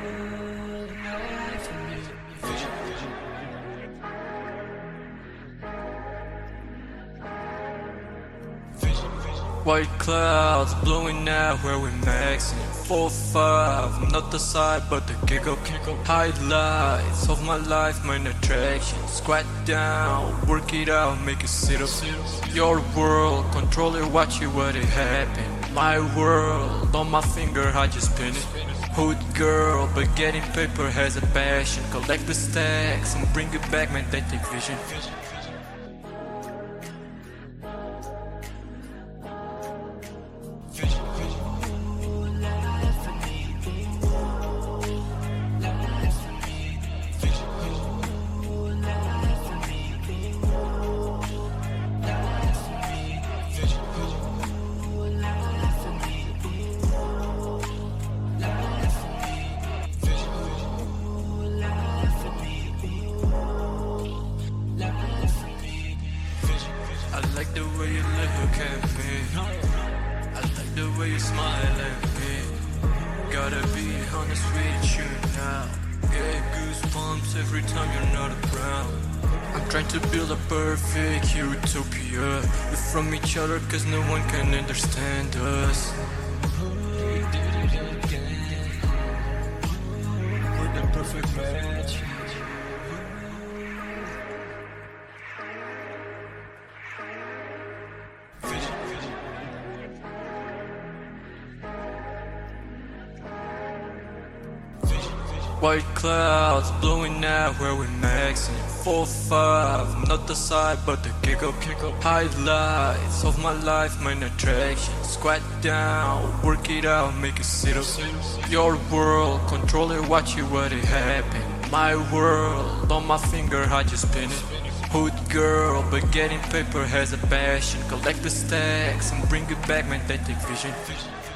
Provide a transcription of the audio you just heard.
White clouds blowing out where we're maxing 4-5, not the side but the kick-up. Highlights of my life, main attraction. Squat down, work it out, make it sit up. Your world, controller, watch it what it happen. My world, on my finger I just spin it. Hood girl, but getting paper has a passion. Collect the stacks and bring it back, man, that take vision. I like the way you look at me. I like the way you smile at me. Gotta be honest with you now. Get goosebumps every time you're not around. I'm trying to build a perfect utopia. We're from each other cause no one can understand us. We did it again. We're the perfect match. White clouds blowing out where we're maxing 4-5, not the side but the kick-up. Highlights of my life, main attraction. Squat down, work it out, make it sit up. Your world, controller, watch it what it happen. My world, on my finger I just spin it. Hood girl, but getting paper has a passion. Collect the stacks and bring it back, man, that take vision.